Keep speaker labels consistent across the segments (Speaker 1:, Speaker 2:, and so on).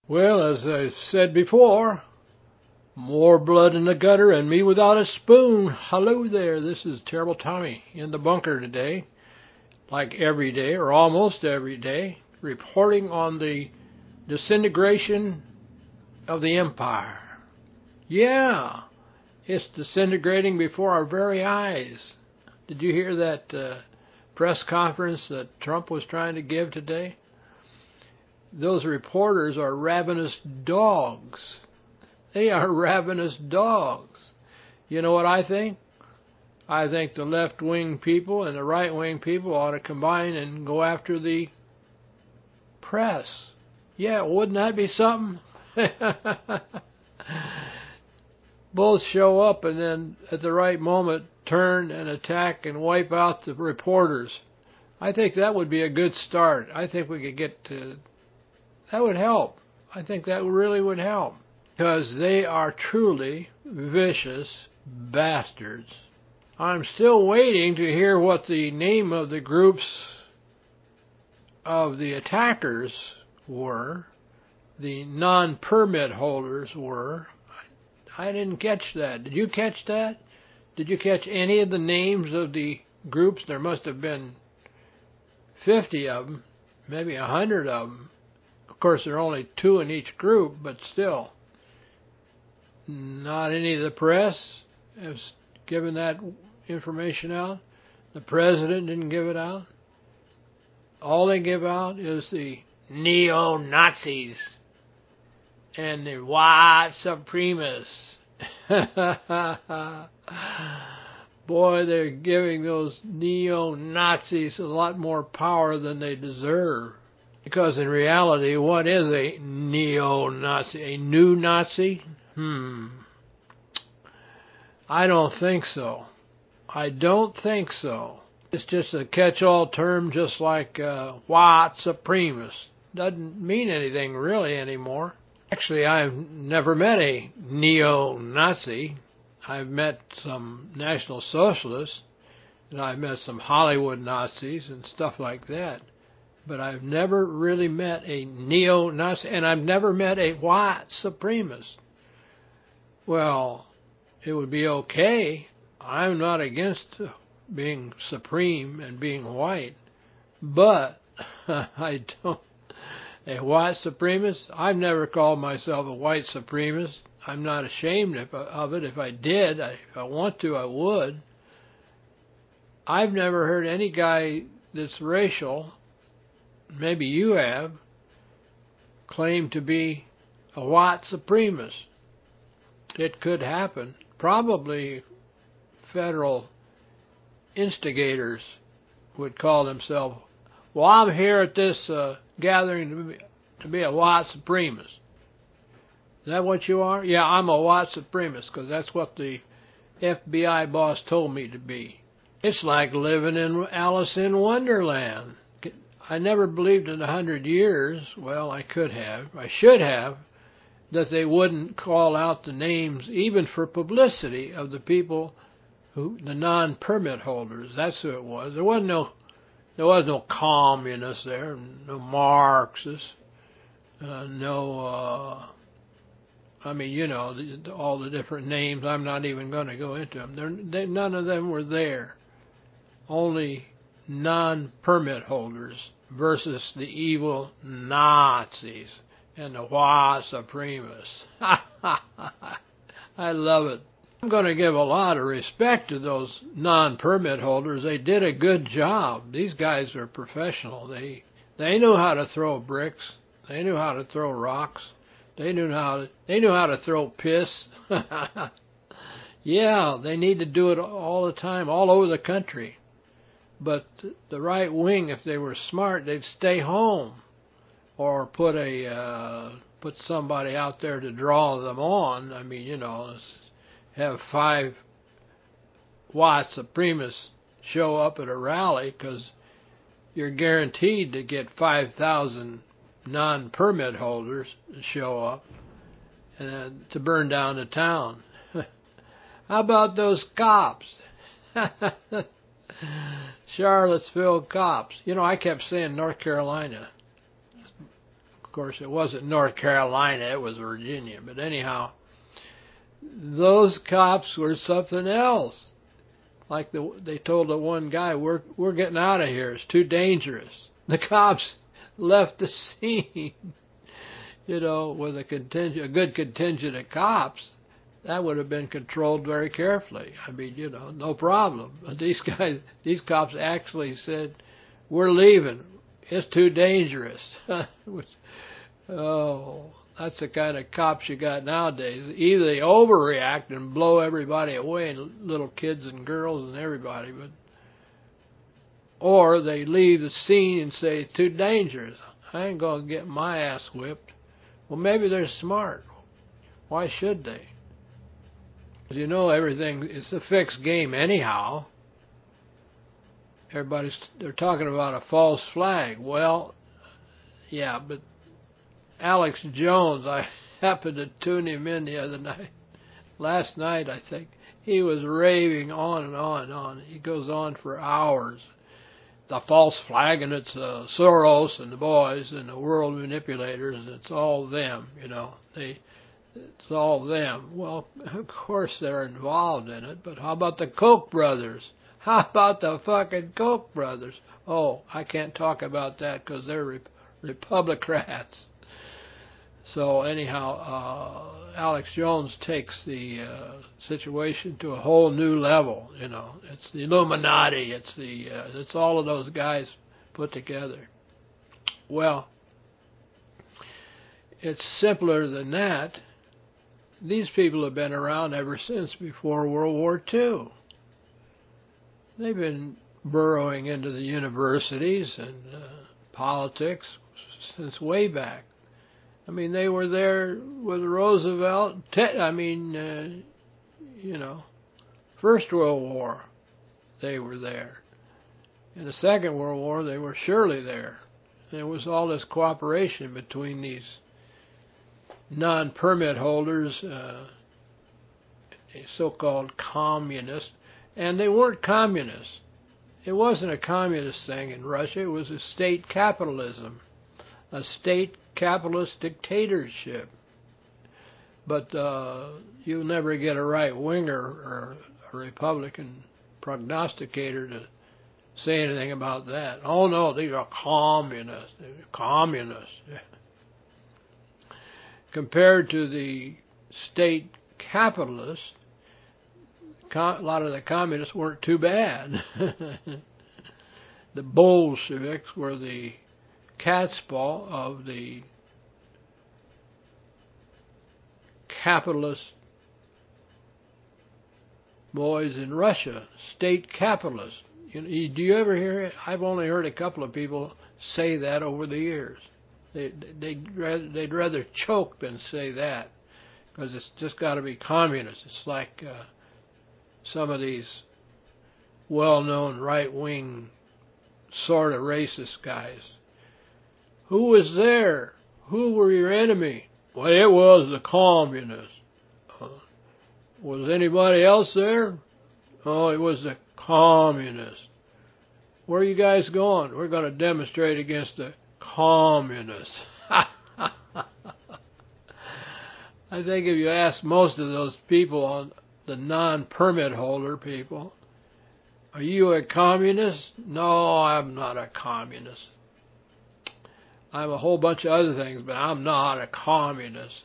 Speaker 1: Well, as I said before, more blood in the gutter and me without a spoon. Hello there, this is Terrible Tommy in the bunker today, like every day or almost every day, reporting on the disintegration of the empire. Yeah, it's disintegrating before our very eyes. Did you hear that press conference that Trump was trying to give today? Those reporters are ravenous dogs. They are ravenous dogs. You know what I think? I think the left-wing people and the right-wing people ought to combine and go after the press. Yeah, wouldn't that be something? Both show up and then at the right moment turn and attack and wipe out the reporters. I think that would be a good start. I think we could get to... That would help. I think that really would help. Because they are truly vicious bastards. I'm still waiting to hear what the name of the groups of the attackers were, the non-permit holders were. I didn't catch that. Did you catch that? Did you catch any of the names of the groups? There must have been 50 of them, maybe 100 of them. Of course, there are only 2 in each group, but still. Not any of the press has given that information out. The president didn't give it out. All they give out is the neo-Nazis and the white supremacists. Boy, they're giving those neo-Nazis a lot more power than they deserve. Because in reality, what is a neo-Nazi? A new Nazi? I don't think so. I don't think so. It's just a catch-all term, just like white supremacist. Doesn't mean anything really anymore. Actually, I've never met a neo-Nazi. I've met some National Socialists, and I've met some Hollywood Nazis and stuff like that. But I've never really met a neo-Nazi, and I've never met a white supremacist. Well, it would be okay. I'm not against being supreme and being white, but I don't. A white supremacist? I've never called myself a white supremacist. I'm not ashamed of it. If I did, if I want to, I would. I've never heard any guy that's racial, maybe you have, claim to be a white supremacist. It could happen. Probably federal instigators would call themselves, well, I'm here at this gathering to be a white supremacist. Is that what you are? Yeah, I'm a white supremacist because that's what the FBI boss told me to be. It's like living in Alice in Wonderland. I never believed in 100 years, well, I could have, I should have, that they wouldn't call out the names, even for publicity, of the people the non-permit holders. That's who it was. There was no communists there, no Marxists, all the different names. I'm not even going to go into them. None of them were there. Only non-permit holders versus the evil Nazis and the white supremacists. I love it. I'm going to give a lot of respect to those non-permit holders. They did a good job. These guys are professional. They knew how to throw bricks. They knew how to throw rocks. They knew how to throw piss. Yeah, they need to do it all the time, all over the country. But the right wing, if they were smart, they'd stay home or put somebody out there to draw them on. I mean, have 5 white supremacists show up at a rally because you're guaranteed to get 5,000 non-permit holders to show up and to burn down the town. How about those cops? Charlottesville cops. I kept saying North Carolina. Of course, it wasn't North Carolina, it was Virginia. But anyhow, those cops were something else. Like they told the one guy, we're getting out of here. It's too dangerous. The cops left the scene, with a good contingent of cops. That would have been controlled very carefully. I mean, no problem. But these cops actually said, we're leaving. It's too dangerous. Oh, that's the kind of cops you got nowadays. Either they overreact and blow everybody away, little kids and girls and everybody, or they leave the scene and say, it's too dangerous. I ain't going to get my ass whipped. Well, maybe they're smart. Why should they? Everything is a fixed game anyhow. They're talking about a false flag. Well, yeah, but Alex Jones, I happened to tune him in the other night. Last night, I think. He was raving on and on and on. He goes on for hours. The false flag, and it's Soros and the boys and the world manipulators. It's all them, It's all them. Well, of course they're involved in it, but how about the Koch brothers? How about the fucking Koch brothers? Oh, I can't talk about that because they're Republicrats. So anyhow, Alex Jones takes the situation to a whole new level. It's the Illuminati. It's all of those guys put together. Well, it's simpler than that. These people have been around ever since before World War II. They've been burrowing into the universities and politics since way back. I mean, they were there with Roosevelt. First World War, they were there. In the Second World War, they were surely there. There was all this cooperation between these non-permit holders, so-called communists, and they weren't communists. It wasn't a communist thing in Russia. It was a state capitalism, a state capitalist dictatorship. But you'll never get a right-winger or a Republican prognosticator to say anything about that. Oh, no, these are communists. They're communists. Compared to the state capitalists, a lot of the communists weren't too bad. The Bolsheviks were the cat's paw of the capitalist boys in Russia, state capitalists. Do you ever hear it? I've only heard a couple of people say that over the years. They'd rather choke than say that, because it's just got to be communist. It's like some of these well-known right-wing sort of racist guys. Who was there? Who were your enemy? Well, it was the communists. Was anybody else there? Oh, it was the communists. Where are you guys going? We're going to demonstrate against the communists. I think if you ask most of those people, on the non-permit holder people, are you a communist? No, I'm not a communist. I'm a whole bunch of other things, but I'm not a communist.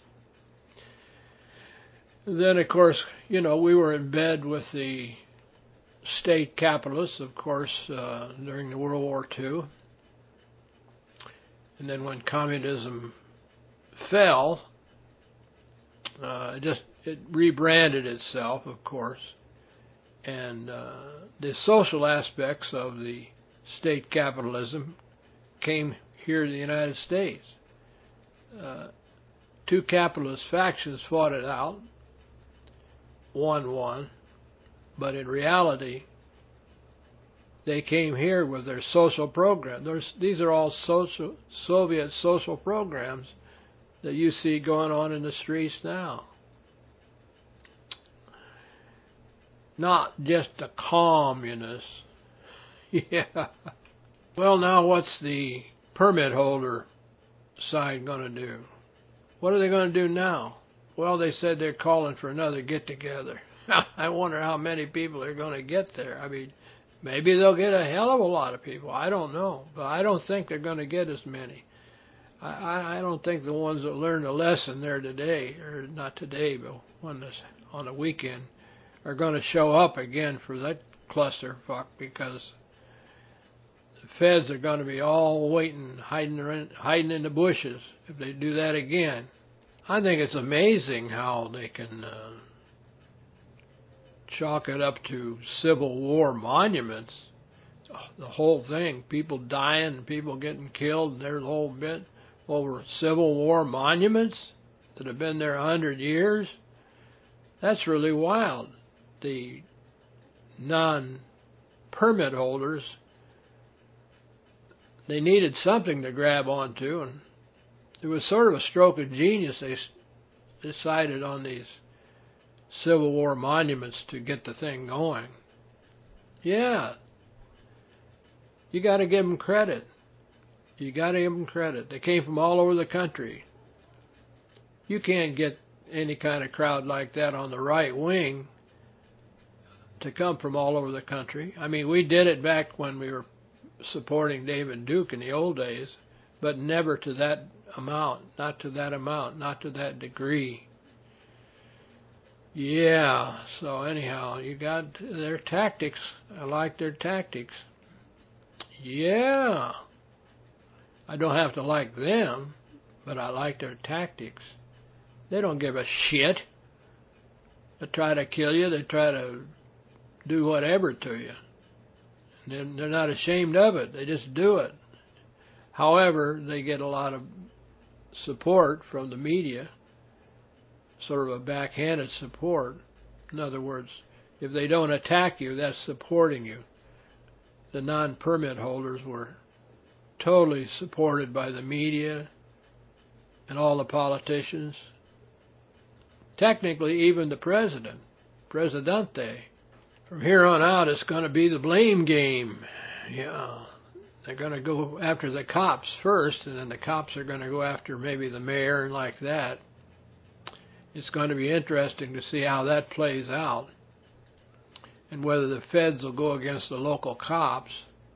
Speaker 1: Then, of course, we were in bed with the state capitalists, of course, during the World War II. And then when communism fell, it rebranded itself, of course. And the social aspects of the state capitalism came here to the United States. Two capitalist factions fought it out. One won. But in reality, they came here with their social program. These are all Soviet social programs that you see going on in the streets now. Not just the communists. Yeah. Well, now what's the permit holder side going to do? What are they going to do now? Well, they said they're calling for another get-together. I wonder how many people are going to get there. I mean, maybe they'll get a hell of a lot of people. I don't know. But I don't think they're going to get as many. I don't think the ones that learned a lesson there today, or not today, but on the weekend, are going to show up again for that clusterfuck, because the feds are going to be all waiting, hiding in the bushes if they do that again. I think it's amazing how they can chalk it up to Civil War monuments. The whole thing, people dying, people getting killed, there's the whole bit over Civil War monuments that have been there 100 years. That's really wild. The non-permit holders, they needed something to grab onto, and it was sort of a stroke of genius. They decided on these Civil War monuments to get the thing going. Yeah, you got to give them credit. You got to give them credit. They came from all over the country. You can't get any kind of crowd like that on the right wing to come from all over the country. I mean, we did it back when we were supporting David Duke in the old days, but never to that amount, not to that degree. Yeah, so anyhow, you got their tactics. I like their tactics. Yeah. I don't have to like them, but I like their tactics. They don't give a shit. They try to kill you. They try to do whatever to you. They're not ashamed of it. They just do it. However, they get a lot of support from the media, sort of a backhanded support. In other words, if they don't attack you, that's supporting you. The non-permit holders were totally supported by the media and all the politicians. Technically, even the president, Presidente. From here on out, it's going to be the blame game. Yeah. They're going to go after the cops first, and then the cops are going to go after maybe the mayor and like that. It's going to be interesting to see how that plays out, and whether the feds will go against the local cops,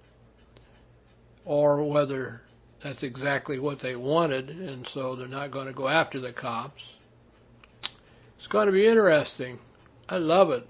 Speaker 1: or whether that's exactly what they wanted, and so they're not going to go after the cops. It's going to be interesting. I love it.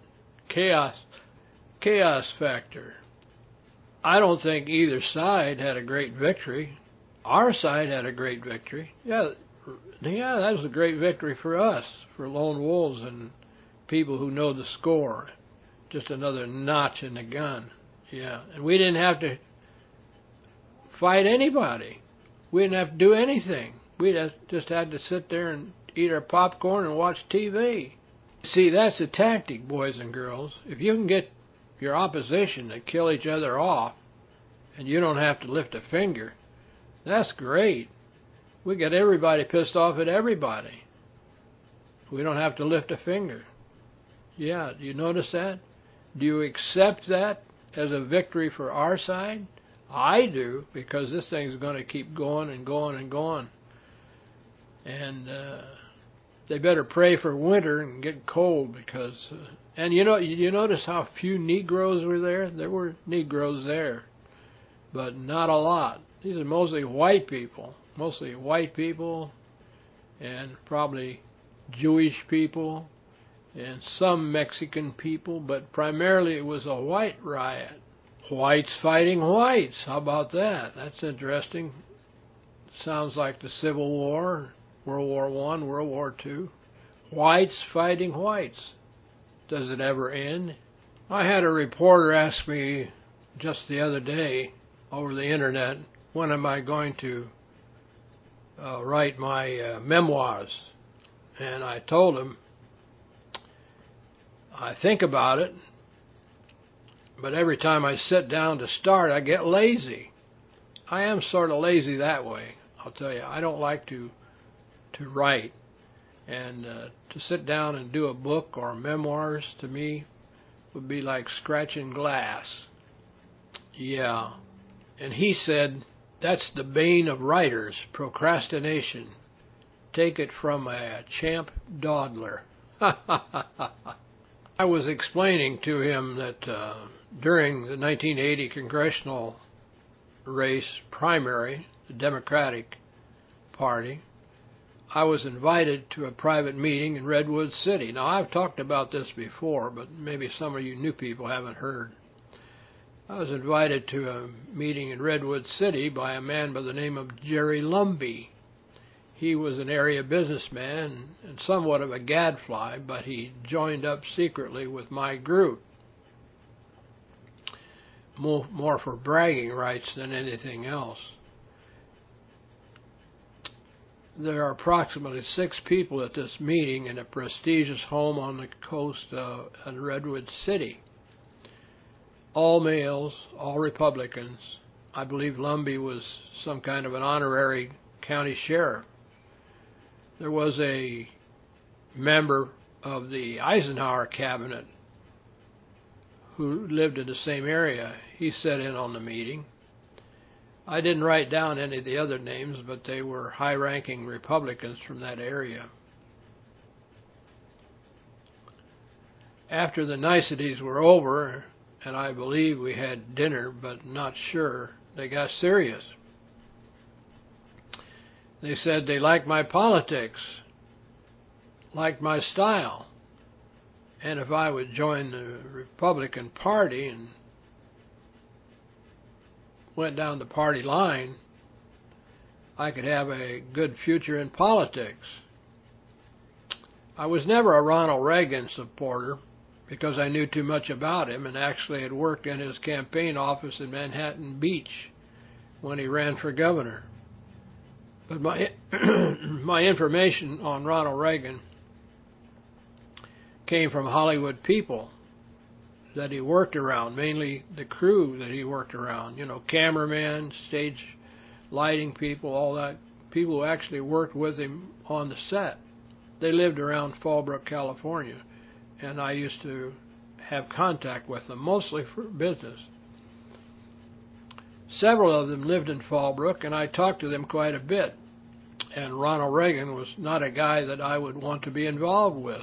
Speaker 1: Chaos factor. I don't think either side had a great victory. Our side had a great victory. Yeah, that was a great victory for us, for lone wolves and people who know the score. Just another notch in the gun. Yeah, and we didn't have to fight anybody. We didn't have to do anything. We just had to sit there and eat our popcorn and watch TV. See, that's the tactic, boys and girls. If you can get your opposition to kill each other off, and you don't have to lift a finger, that's great. We get everybody pissed off at everybody. We don't have to lift a finger. Yeah, do you notice that? Do you accept that as a victory for our side? I do, because this thing's going to keep going and going and going. And they better pray for winter and get cold, because... and you notice how few Negroes were there? There were Negroes there, but not a lot. These are mostly white people. And probably Jewish people and some Mexican people, but primarily it was a white riot. Whites fighting whites. How about that? That's interesting. Sounds like the Civil War, World War I, World War II. Whites fighting whites. Does it ever end? I had a reporter ask me just the other day over the internet, when am I going to write my memoirs? And I told him, I think about it, but every time I sit down to start, I get lazy. I am sort of lazy that way, I'll tell you. I don't like to write. And to sit down and do a book or memoirs, to me, would be like scratching glass. Yeah. And he said, That's the bane of writers, procrastination. Take it from a champ dawdler. I was explaining to him that during the 1980 congressional race primary, the Democratic Party, I was invited to a private meeting in Redwood City. Now, I've talked about this before, but maybe some of you new people haven't heard. I was invited to a meeting in Redwood City by a man by the name of Jerry Lumbee. He was an area businessman and somewhat of a gadfly, but he joined up secretly with my group, more for bragging rights than anything else. There are approximately 6 people at this meeting in a prestigious home on the coast in Redwood City. All males, all Republicans. I believe Lumbee was some kind of an honorary county sheriff. There was a member of the Eisenhower cabinet who lived in the same area. He sat in on the meeting. I didn't write down any of the other names, but they were high-ranking Republicans from that area. After the niceties were over, and I believe we had dinner, but not sure, they got serious. They said they liked my politics, liked my style, and if I would join the Republican Party and went down the party line, I could have a good future in politics. I was never a Ronald Reagan supporter because I knew too much about him and actually had worked in his campaign office in Manhattan Beach when he ran for governor. But my information on Ronald Reagan came from Hollywood people that he worked around, mainly the crew that he worked around, cameramen, stage lighting people, all that, people who actually worked with him on the set. They lived around Fallbrook, California, and I used to have contact with them, mostly for business. Several of them lived in Fallbrook, and I talked to them quite a bit. And Ronald Reagan was not a guy that I would want to be involved with.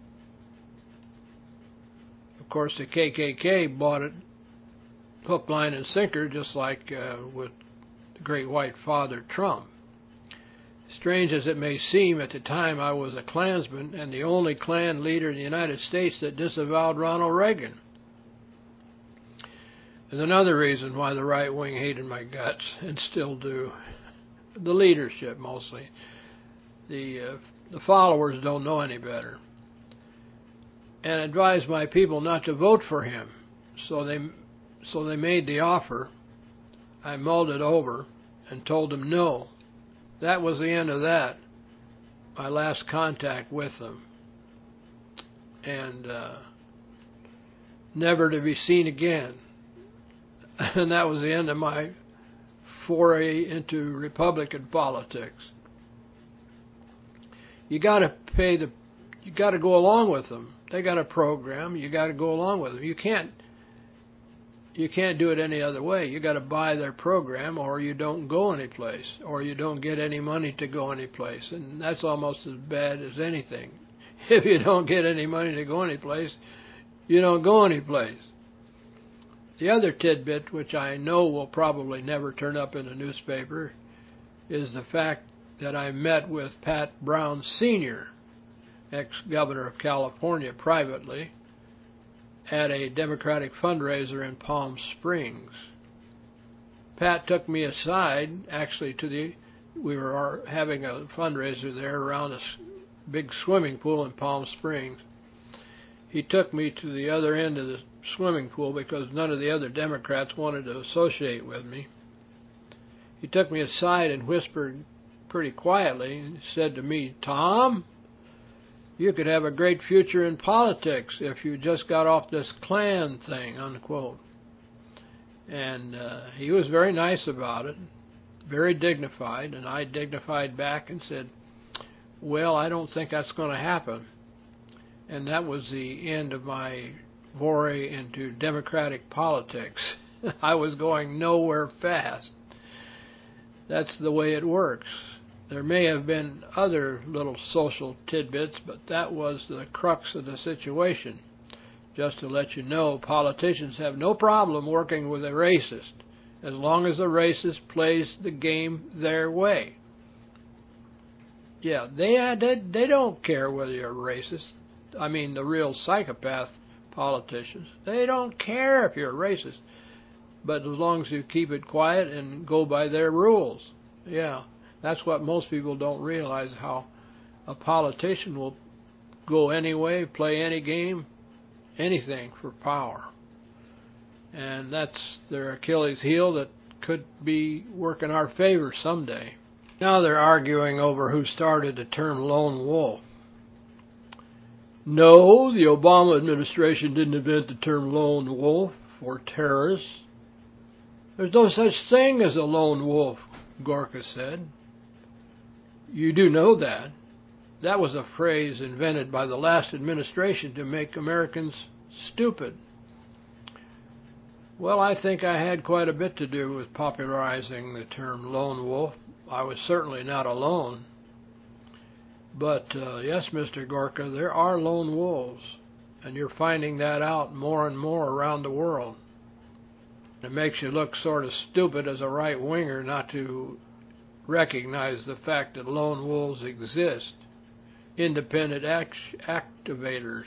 Speaker 1: Of course, the KKK bought it hook, line, and sinker, just like with the Great White Father Trump. Strange as it may seem, at the time I was a Klansman and the only Klan leader in the United States that disavowed Ronald Reagan. And another reason why the right wing hated my guts, and still do, the leadership mostly. The followers don't know any better. And advised my people not to vote for him. So they made the offer. I mulled it over and told them no. That was the end of that. My last contact with them. And never to be seen again. And that was the end of my foray into Republican politics. You got to go along with them. They got a program. You got to go along with them. You can't do it any other way. You got to buy their program, or you don't go anyplace, or you don't get any money to go anyplace, and that's almost as bad as anything. If you don't get any money to go anyplace, you don't go anyplace. The other tidbit, which I know will probably never turn up in a newspaper, is the fact that I met with Pat Brown Sr., ex-governor of California, privately at a Democratic fundraiser in Palm Springs. Pat took me aside, actually we were having a fundraiser there around a big swimming pool in Palm Springs. He took me to the other end of the swimming pool because none of the other Democrats wanted to associate with me. He took me aside and whispered pretty quietly and said to me, "Tom, you could have a great future in politics if you just got off this Klan thing," unquote. And he was very nice about it, very dignified, and I dignified back and said, "Well, I don't think that's going to happen." And that was the end of my foray into Democratic politics. I was going nowhere fast. That's the way it works. There may have been other little social tidbits, but that was the crux of the situation. Just to let you know, politicians have no problem working with a racist, as long as the racist plays the game their way. Yeah, they don't care whether you're a racist. I mean, the real psychopath politicians. They don't care if you're a racist. But as long as you keep it quiet and go by their rules. Yeah, that's what most people don't realize, how a politician will go any way, play any game, anything for power. And that's their Achilles heel that could be work in our favor someday. Now they're arguing over who started the term lone wolf. No, the Obama administration didn't invent the term lone wolf or terrorist. There's no such thing as a lone wolf, Gorka said. You do know that. That was a phrase invented by the last administration to make Americans stupid. Well, I think I had quite a bit to do with popularizing the term lone wolf. I was certainly not alone. But yes, Mr. Gorka, there are lone wolves, and you're finding that out more and more around the world. It makes you look sort of stupid as a right-winger not to recognize the fact that lone wolves exist. Independent activators.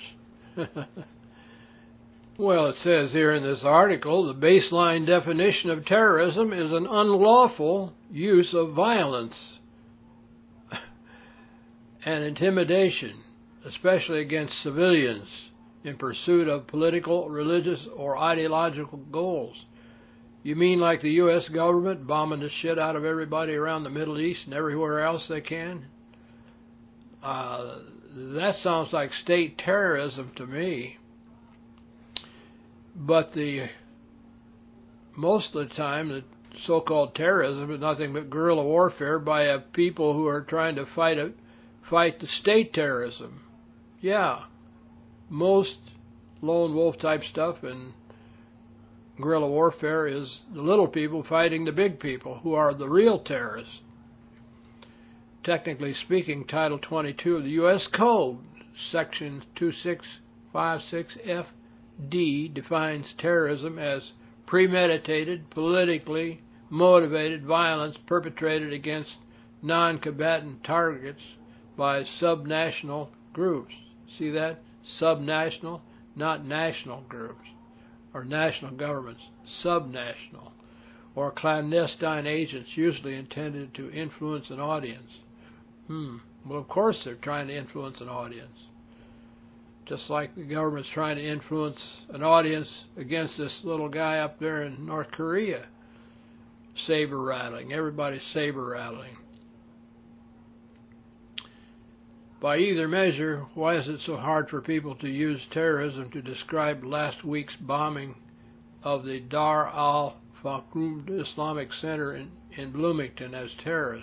Speaker 1: Well, it says here in this article, the baseline definition of terrorism is an unlawful use of violence and intimidation, especially against civilians, in pursuit of political, religious, or ideological goals. You mean like the U.S. government bombing the shit out of everybody around the Middle East and everywhere else they can? That sounds like state terrorism to me. But most of the time, the so-called terrorism is nothing but guerrilla warfare by a people who are trying to fight the state terrorism. Yeah, most lone wolf type stuff and guerrilla warfare is the little people fighting the big people, who are the real terrorists. Technically speaking, Title 22 of the U.S. Code, Section 2656FD, defines terrorism as premeditated, politically motivated violence perpetrated against non-combatant targets by subnational groups. See that? Subnational, not national groups or national governments, subnational, or clandestine agents usually intended to influence an audience. Well, of course they're trying to influence an audience. Just like the government's trying to influence an audience against this little guy up there in North Korea. Saber rattling. Everybody's saber rattling. By either measure, why is it so hard for people to use terrorism to describe last week's bombing of the Dar al-Fakr Islamic Center in Bloomington as terrorist?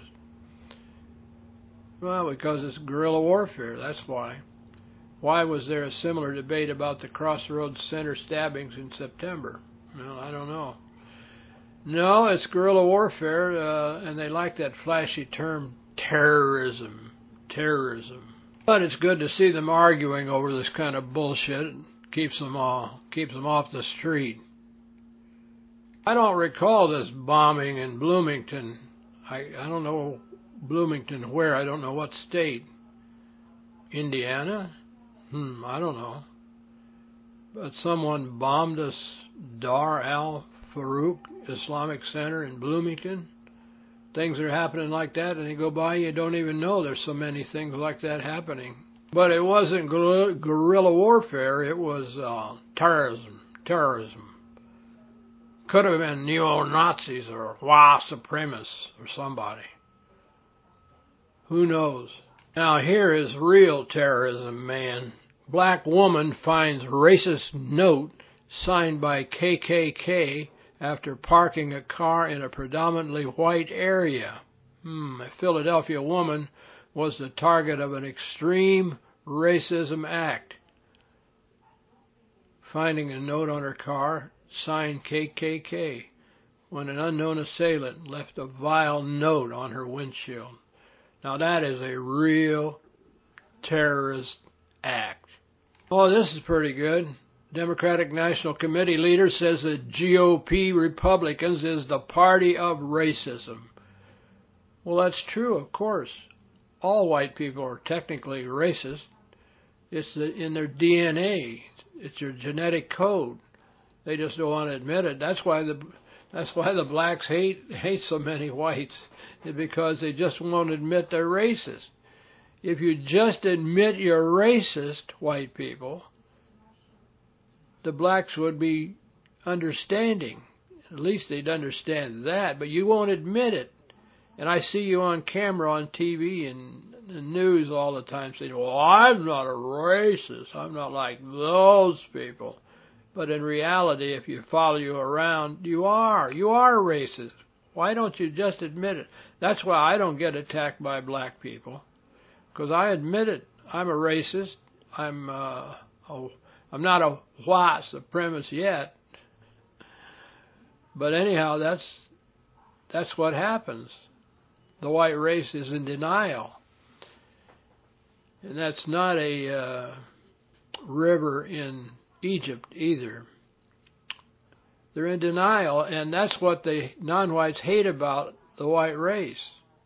Speaker 1: Well, because it's guerrilla warfare, that's why. Why was there a similar debate about the Crossroads Center stabbings in September? Well, I don't know. No, it's guerrilla warfare, and they like that flashy term, terrorism. Terrorism. But it's good to see them arguing over this kind of bullshit. It keeps them off the street. I don't recall this bombing in Bloomington. I don't know Bloomington where. I don't know what state. Indiana? I don't know. But someone bombed this Dar al-Farouk Islamic Center in Bloomington. Things are happening like that, and you go by, you don't even know there's so many things like that happening. But it wasn't guerrilla warfare, it was terrorism. Could have been neo-Nazis or white supremacists or somebody. Who knows? Now here is real terrorism, man. Black woman finds racist note signed by KKK after parking a car in a predominantly white area. A Philadelphia woman was the target of an extreme racism act, finding a note on her car signed KKK. when an unknown assailant left a vile note on her windshield. Now that is a real terrorist act. Oh, this is pretty good. Democratic National Committee leader says that GOP Republicans is the party of racism. Well, that's true, of course. All white people are technically racist. It's in their DNA. It's your genetic code. They just don't want to admit it. That's why the blacks hate so many whites, is because they just won't admit they're racist. If you just admit you're racist, white people, the blacks would be understanding. At least they'd understand that, but you won't admit it. And I see you on camera, on TV, and the news all the time saying, well, I'm not a racist. I'm not like those people. But in reality, if you follow you around, you are. You are racist. Why don't you just admit it? That's why I don't get attacked by black people, because I admit it. I'm a racist. I'm not a white supremacist yet. But anyhow, that's what happens. The white race is in denial. And that's not a river in Egypt either. They're in denial, and that's what the non-whites hate about the white race.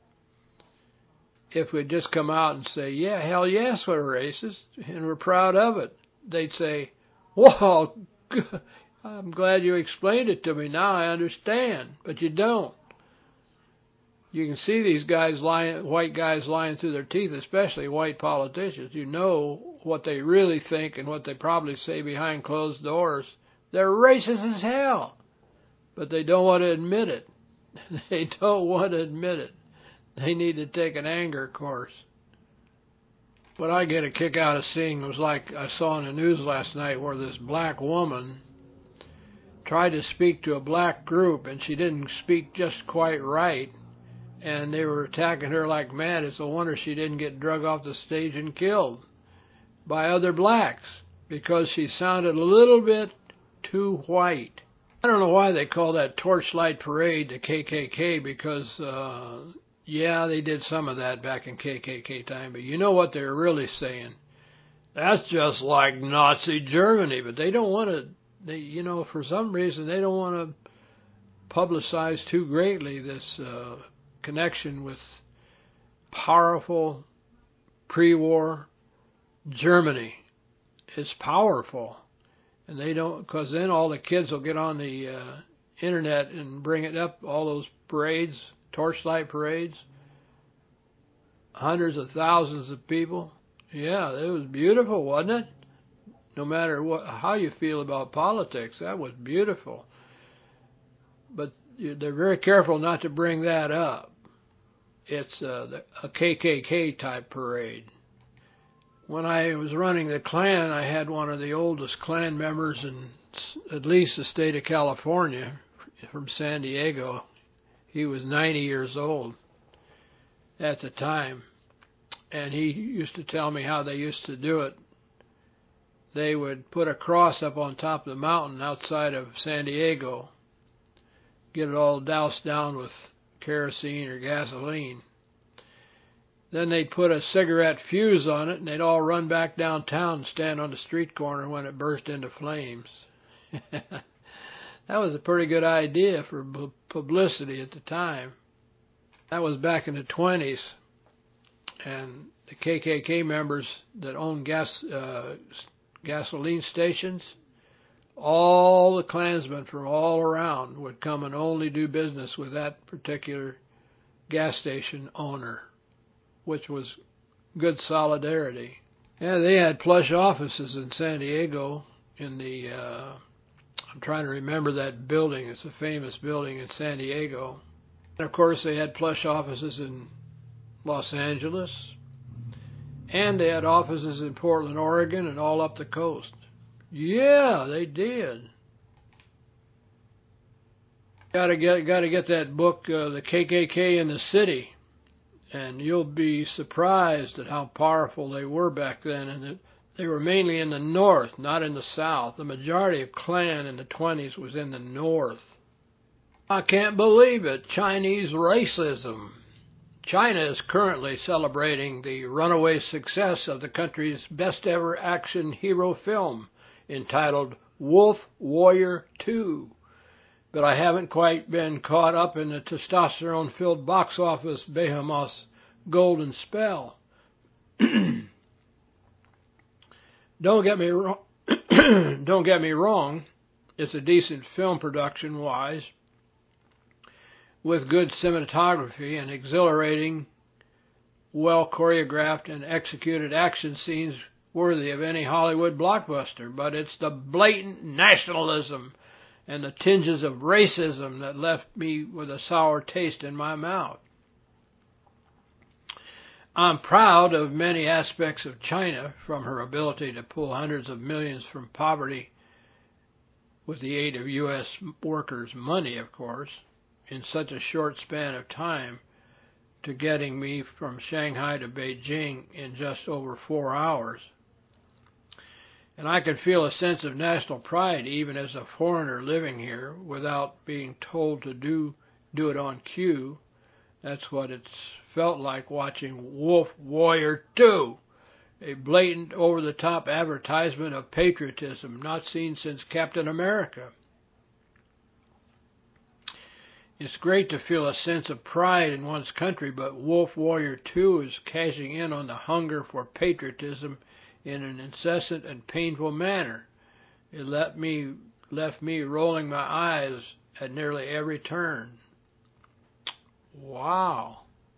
Speaker 1: If we just come out and say, yeah, hell yes, we're racist, and we're proud of it, they'd say, well, I'm glad you explained it to me. Now I understand. But you don't. You can see these guys white guys lying through their teeth, especially white politicians. You know what they really think and what they probably say behind closed doors. They're racist as hell. But they don't want to admit it. They don't want to admit it. They need to take an anger course. What I get a kick out of seeing was like I saw in the news last night where this black woman tried to speak to a black group and she didn't speak just quite right. And they were attacking her like mad. It's a wonder she didn't get drug off the stage and killed by other blacks because she sounded a little bit too white. I don't know why they call that torchlight parade the KKK because, yeah, they did some of that back in KKK time. But you know what they're really saying? That's just like Nazi Germany. But they don't want to, for some reason, they don't want to publicize too greatly this connection with powerful pre-war Germany. It's powerful. And they don't, because then all the kids will get on the internet and bring it up, all those parades, torchlight parades, hundreds of thousands of people. Yeah, it was beautiful, wasn't it? No matter how you feel about politics, that was beautiful. But they're very careful not to bring that up. It's a KKK type parade. When I was running the Klan, I had one of the oldest Klan members in at least the state of California, from San Diego. He was 90 years old at the time. And he used to tell me how they used to do it. They would put a cross up on top of the mountain outside of San Diego, get it all doused down with kerosene or gasoline. Then they'd put a cigarette fuse on it, and they'd all run back downtown and stand on the street corner when it burst into flames. That was a pretty good idea for publicity at the time. That was back in the 20s. And the KKK members that owned gasoline stations, all the Klansmen from all around would come and only do business with that particular gas station owner, which was good solidarity. Yeah, they had plush offices in San Diego in the, I'm trying to remember that building. It's a famous building in San Diego. And of course, they had plush offices in Los Angeles. And they had offices in Portland, Oregon, and all up the coast. Yeah, they did. Gotta get that book, The KKK in the City, and you'll be surprised at how powerful they were back then. And they were mainly in the north, not in the south. The majority of Klan in the 20s was in the north. I can't believe it. Chinese racism. China is currently celebrating the runaway success of the country's best ever action hero film entitled Wolf Warrior 2. But I haven't quite been caught up in the testosterone-filled box office behemoth's golden spell. Don't get me wrong. Don't get me wrong. It's a decent film production-wise, with good cinematography and exhilarating, well choreographed and executed action scenes worthy of any Hollywood blockbuster. But it's the blatant nationalism and the tinges of racism that left me with a sour taste in my mouth. I'm proud of many aspects of China, from her ability to pull hundreds of millions from poverty with the aid of U.S. workers' money, of course, in such a short span of time, to getting me from Shanghai to Beijing in just over 4 hours. And I can feel a sense of national pride even as a foreigner living here without being told to do it on cue. That's what it's felt like watching Wolf Warrior 2, a blatant, over-the-top advertisement of patriotism not seen since Captain America. It's great to feel a sense of pride in one's country, but Wolf Warrior 2 is cashing in on the hunger for patriotism in an incessant and painful manner. It left me rolling my eyes at nearly every turn. Wow.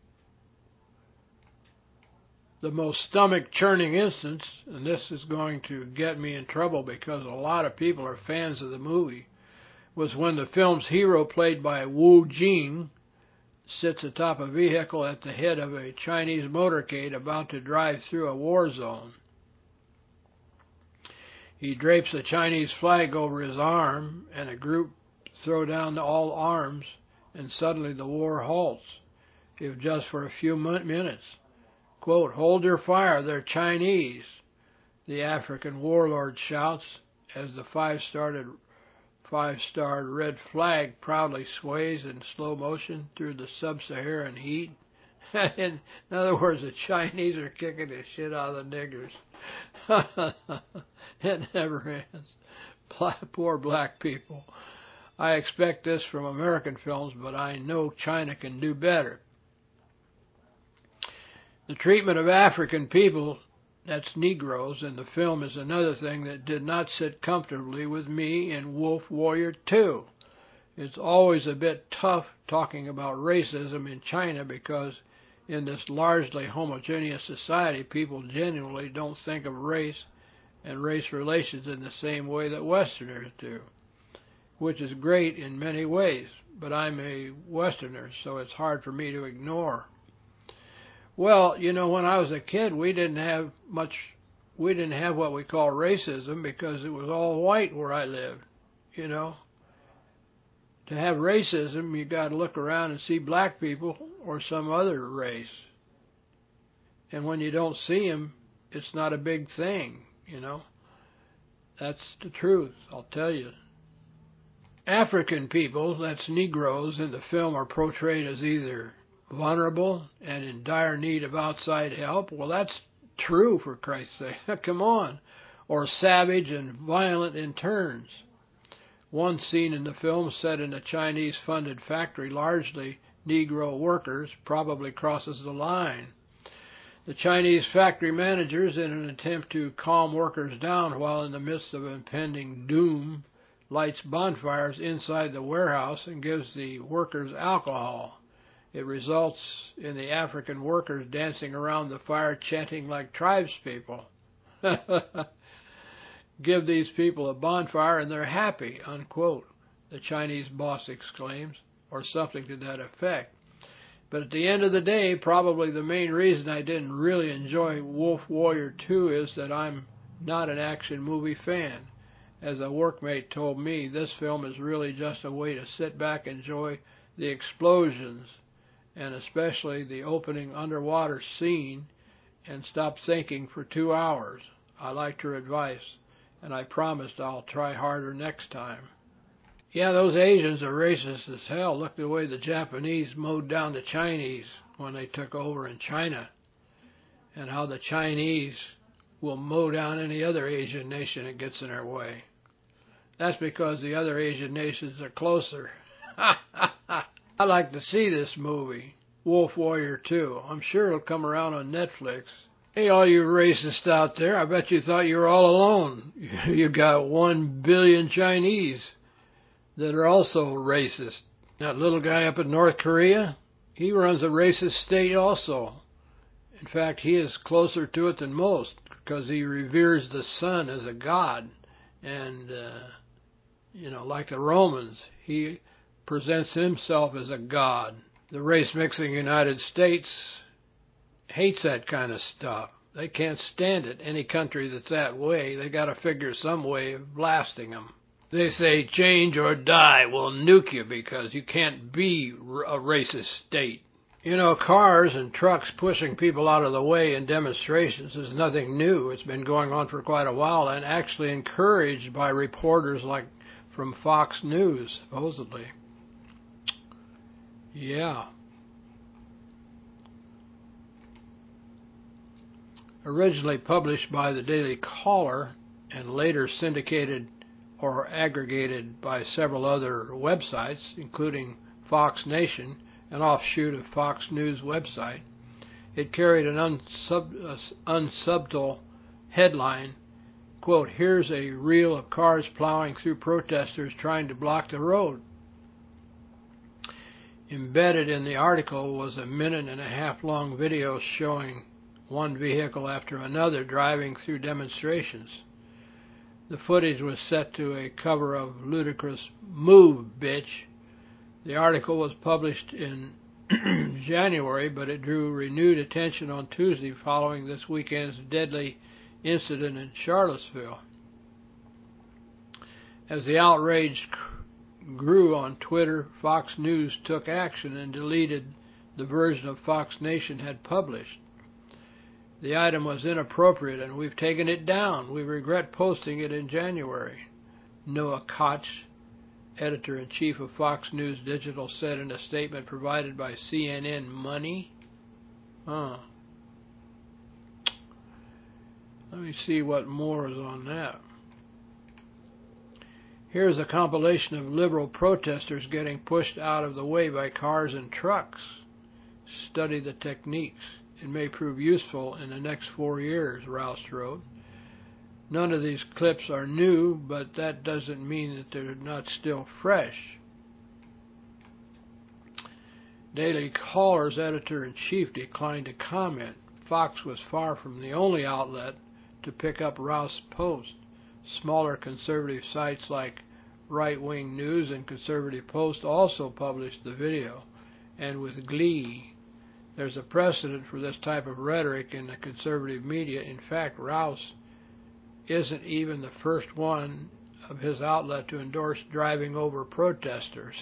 Speaker 1: The most stomach-churning instance, and this is going to get me in trouble because a lot of people are fans of the movie, was when the film's hero, played by Wu Jing, sits atop a vehicle at the head of a Chinese motorcade about to drive through a war zone. He drapes a Chinese flag over his arm, and a group throw down all arms, and suddenly the war halts, if just for a few minutes. Quote, "Hold your fire, they're Chinese," the African warlord shouts as the five-starred red flag proudly sways in slow motion through the sub-Saharan heat. In other words, the Chinese are kicking the shit out of the niggers. It never ends. Poor black people. I expect this from American films, but I know China can do better. The treatment of African people, that's Negroes, in the film is another thing that did not sit comfortably with me in Wolf Warrior 2. It's always a bit tough talking about racism in China because in this largely homogeneous society, people genuinely don't think of race and race relations in the same way that Westerners do, which is great in many ways, but I'm a Westerner, so it's hard for me to ignore. Well, when I was a kid, we didn't have what we call racism because it was all white where I lived, To have racism, you got to look around and see black people or some other race. And when you don't see them, it's not a big thing, That's the truth, I'll tell you. African people, that's Negroes, in the film are portrayed as either vulnerable and in dire need of outside help. Well, that's true, for Christ's sake. Come on. Or savage and violent in turns. One scene in the film, set in a Chinese-funded factory, largely Negro workers, probably crosses the line. The Chinese factory managers, in an attempt to calm workers down while in the midst of impending doom, lights bonfires inside the warehouse and gives the workers alcohol. It results in the African workers dancing around the fire, chanting like tribespeople. "Give these people a bonfire and they're happy," unquote, the Chinese boss exclaims, or something to that effect. But at the end of the day, probably the main reason I didn't really enjoy Wolf Warrior 2 is that I'm not an action movie fan. As a workmate told me, this film is really just a way to sit back and enjoy the explosions, and especially the opening underwater scene, and stop thinking for 2 hours. I liked her advice, and I promised I'll try harder next time. Yeah, those Asians are racist as hell. Look the way the Japanese mowed down the Chinese when they took over in China, and how the Chinese will mow down any other Asian nation that gets in their way. That's because the other Asian nations are closer. I'd like to see this movie, Wolf Warrior 2. I'm sure it'll come around on Netflix. Hey, all you racists out there, I bet you thought you were all alone. You got 1 billion Chinese that are also racist. That little guy up in North Korea, he runs a racist state also. In fact, he is closer to it than most because he reveres the sun as a god. And, like the Romans, he presents himself as a god. The race-mixing United States hates that kind of stuff. They can't stand it. Any country that's that way, they got to figure some way of blasting them. They say change or die, we'll nuke you because you can't be a racist state. Cars and trucks pushing people out of the way in demonstrations is nothing new. It's been going on for quite a while and actually encouraged by reporters like from Fox News, supposedly. Yeah. Originally published by the Daily Caller and later syndicated or aggregated by several other websites, including Fox Nation, an offshoot of Fox News website. It carried an unsubtle headline, quote, "Here's a reel of cars plowing through protesters trying to block the road." Embedded in the article was a 1.5-minute long video showing one vehicle after another driving through demonstrations. The footage was set to a cover of Ludacris' "Move, Bitch." The article was published in January, but it drew renewed attention on Tuesday following this weekend's deadly incident in Charlottesville. As the outrage grew on Twitter, Fox News took action and deleted the version of Fox Nation had published. The item was inappropriate and we've taken it down. We regret posting it in January, Noah Koch, editor-in-chief of Fox News Digital, said in a statement provided by CNN Money. Let me see what more is on that. Here's a compilation of liberal protesters getting pushed out of the way by cars and trucks. Study the techniques. It may prove useful in the next 4 years, Rouse wrote. None of these clips are new, but that doesn't mean that they're not still fresh. Daily Caller's editor-in-chief declined to comment. Fox was far from the only outlet to pick up Rouse's post. Smaller conservative sites like Right Wing News and Conservative Post also published the video, and with glee. There's a precedent for this type of rhetoric in the conservative media. In fact, Rouse isn't even the first one of his outlet to endorse driving over protesters.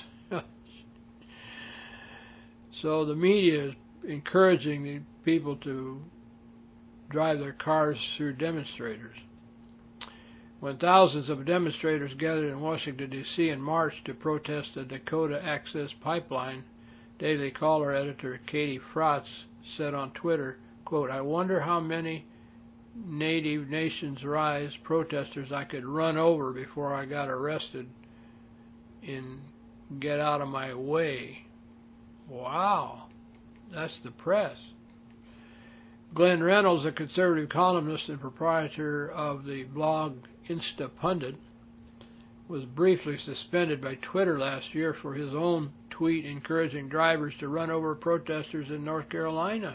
Speaker 1: So the media is encouraging the people to drive their cars through demonstrators. When thousands of demonstrators gathered in Washington, D.C. in March to protest the Dakota Access Pipeline, Daily Caller editor Katie Frotz said on Twitter, quote, "I wonder how many Native Nations Rise protesters I could run over before I got arrested in Get Out of My Way." Wow, that's the press. Glenn Reynolds, a conservative columnist and proprietor of the blog Instapundit, was briefly suspended by Twitter last year for his own tweet encouraging drivers to run over protesters in North Carolina.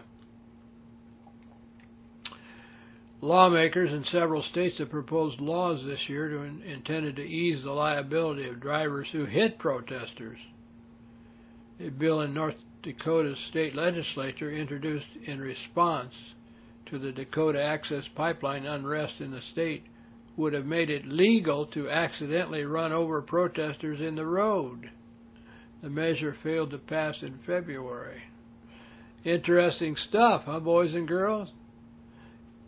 Speaker 1: Lawmakers in several states have proposed laws this year intended to ease the liability of drivers who hit protesters. A bill in North Dakota's state legislature introduced in response to the Dakota Access Pipeline unrest in the state would have made it legal to accidentally run over protesters in the road. The measure failed to pass in February. Interesting stuff, huh, boys and girls?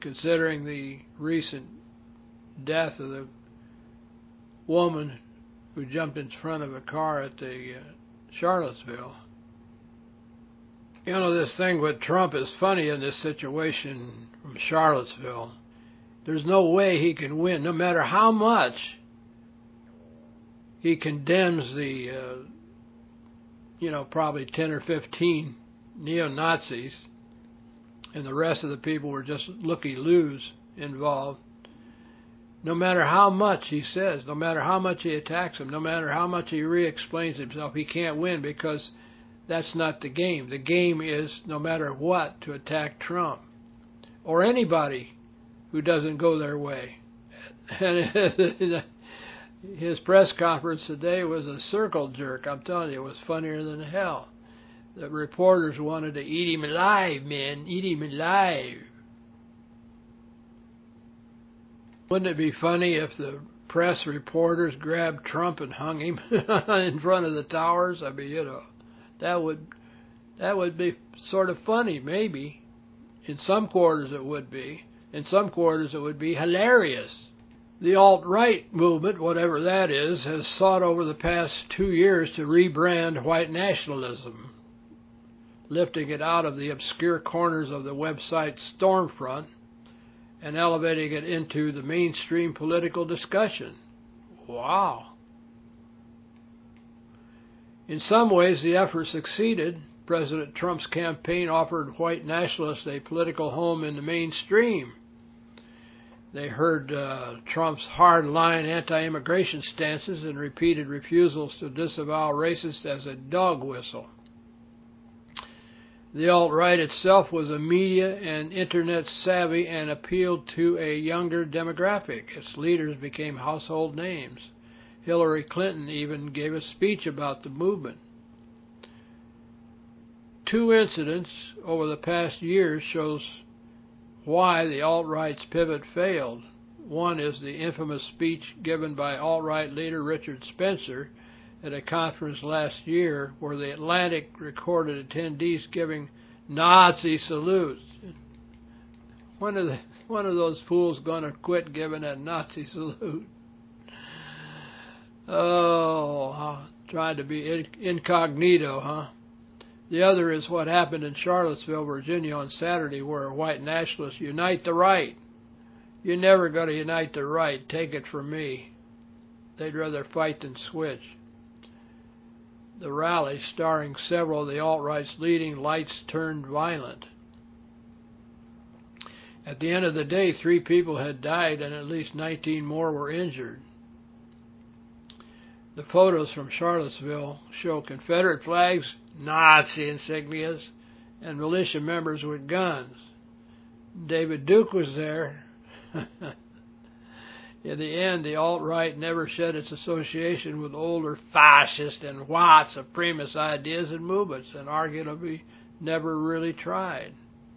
Speaker 1: Considering the recent death of the woman who jumped in front of a car at the Charlottesville. You know, this thing with Trump is funny in this situation from Charlottesville. There's no way he can win, no matter how much he condemns the, probably 10 or 15 neo-Nazis, and the rest of the people were just looky-loos involved. No matter how much he says, no matter how much he attacks them, no matter how much he re-explains himself, he can't win because that's not the game. The game is, no matter what, to attack Trump or anybody who doesn't go their way. And his press conference today was a circle jerk. I'm telling you, it was funnier than hell. The reporters wanted to eat him alive, man. Eat him alive. Wouldn't it be funny if the press reporters grabbed Trump and hung him in front of the towers? I mean, that would be sort of funny, maybe. In some quarters it would be. In some quarters it would be hilarious. The alt-right movement, whatever that is, has sought over the past 2 years to rebrand white nationalism, lifting it out of the obscure corners of the website Stormfront and elevating it into the mainstream political discussion. Wow. In some ways, the effort succeeded. President Trump's campaign offered white nationalists a political home in the mainstream. They heard Trump's hard-line anti-immigration stances and repeated refusals to disavow racists as a dog whistle. The alt-right itself was a media and internet savvy and appealed to a younger demographic. Its leaders became household names. Hillary Clinton even gave a speech about the movement. 2 incidents over the past year shows why the alt-right's pivot failed. One is the infamous speech given by alt-right leader Richard Spencer at a conference last year where the Atlantic recorded attendees giving Nazi salutes. When are those fools going to quit giving that Nazi salute? Oh, trying to be incognito, huh? The other is what happened in Charlottesville, Virginia on Saturday, where white nationalists unite the right. You're never going to unite the right, take it from me. They'd rather fight than switch. The rally, starring several of the alt-right's leading lights, turned violent. At the end of the day, 3 people had died and at least 19 more were injured. The photos from Charlottesville show Confederate flags, Nazi insignias, and militia members with guns. David Duke was there. In the end, the alt-right never shed its association with older fascist and white supremacist ideas and movements, and arguably never really tried.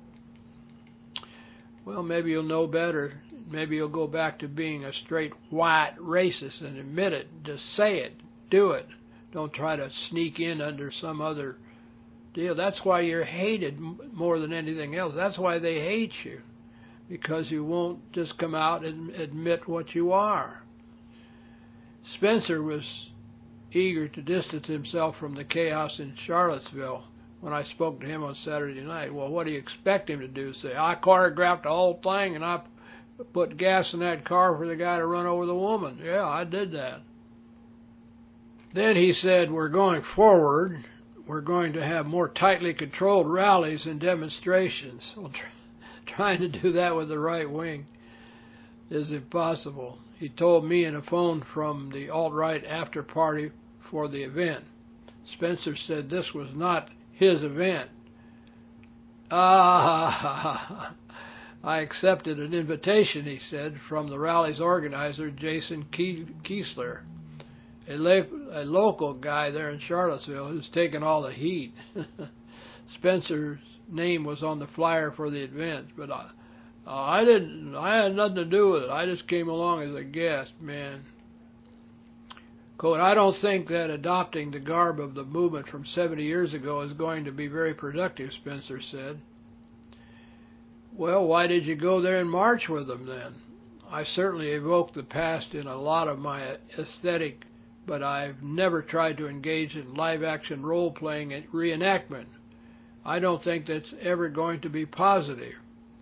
Speaker 1: Well, maybe you'll know better. Maybe you'll go back to being a straight white racist and admit it. Just say it. Do it. Don't try to sneak in under some other deal. That's why you're hated more than anything else. That's why they hate you. Because you won't just come out and admit what you are. Spencer was eager to distance himself from the chaos in Charlottesville when I spoke to him on Saturday night. Well, what do you expect him to do? Say, I choreographed the whole thing and I put gas in that car for the guy to run over the woman. Yeah, I did that. Then he said, we're going forward. We're going to have more tightly controlled rallies and demonstrations. Well, trying to do that with the right wing is impossible. He told me in a phone from the alt-right after party for the event. Spencer said this was not his event. I accepted an invitation, he said, from the rally's organizer, Jason Kiesler, a local guy there in Charlottesville who's taking all the heat. Spencer's name was on the flyer for the event, but I had nothing to do with it. I just came along as a guest, man. Quote, I don't think that adopting the garb of the movement from 70 years ago is going to be very productive, Spencer said. Well, why did you go there and march with them then? I certainly evoked the past in a lot of my aesthetic but I've never tried to engage in live-action role-playing and reenactment. I don't think that's ever going to be positive.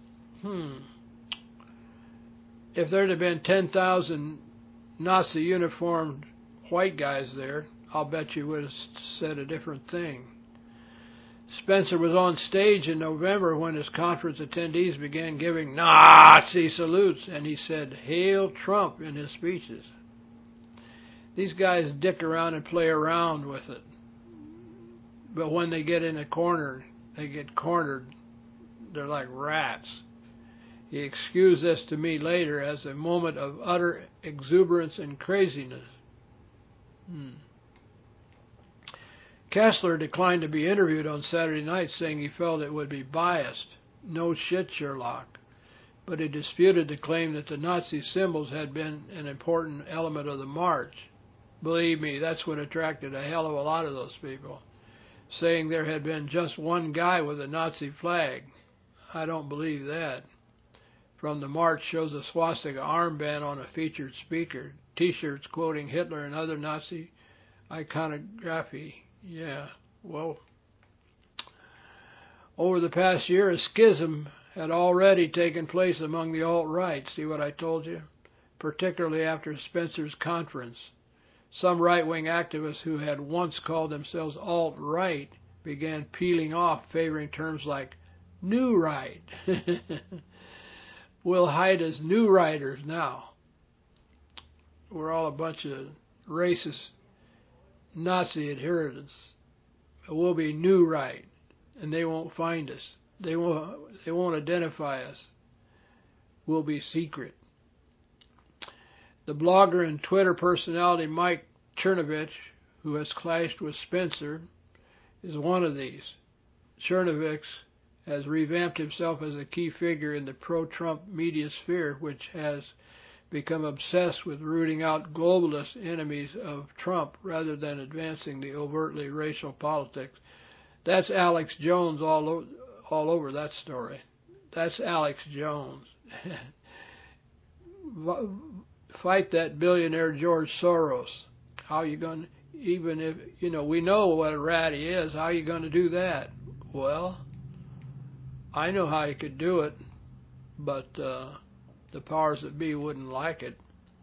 Speaker 1: If there'd have been 10,000 Nazi uniformed white guys there, I'll bet you would have said a different thing. Spencer was on stage in November when his conference attendees began giving Nazi salutes, and he said, "Hail Trump," in his speeches. These guys dick around and play around with it. But when they get in a corner, they get cornered. They're like rats. He excused this to me later as a moment of utter exuberance and craziness. Kessler declined to be interviewed on Saturday night, saying he felt it would be biased. No shit, Sherlock. But he disputed the claim that the Nazi symbols had been an important element of the march. Believe me, that's what attracted a hell of a lot of those people, saying there had been just one guy with a Nazi flag. I don't believe that. From the march shows a swastika armband on a featured speaker, T-shirts quoting Hitler and other Nazi iconography. Yeah, well, over the past year, a schism had already taken place among the alt-right. See what I told you? Particularly after Spencer's conference. Some right-wing activists who had once called themselves alt-right began peeling off, favoring terms like new right. We'll hide as new righters now. We're all a bunch of racist Nazi adherents. We'll be new right, and they won't find us. They won't identify us. We'll be secret. The blogger and Twitter personality Mike Chernovich, who has clashed with Spencer, is one of these. Chernovich has revamped himself as a key figure in the pro-Trump media sphere, which has become obsessed with rooting out globalist enemies of Trump rather than advancing the overtly racial politics. That's Alex Jones all over that story. That's Alex Jones. Fight that billionaire George Soros. How are you going to, even if, we know what a rat he is, how are you going to do that? Well, I know how you could do it, but the powers that be wouldn't like it.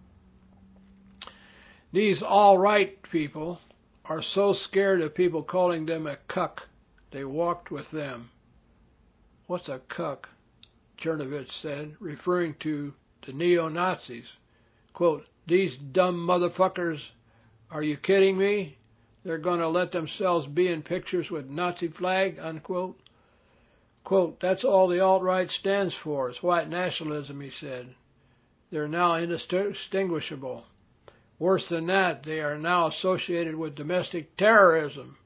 Speaker 1: These all-right people are so scared of people calling them a cuck, they walked with them. What's a cuck? Chernovich said, referring to the neo-Nazis. Quote, "These dumb motherfuckers, are you kidding me? They're going to let themselves be in pictures with Nazi flag," unquote. Quote, "That's all the alt-right stands for. It's white nationalism," he said. They're now indistinguishable. Worse than that, they are now associated with domestic terrorism.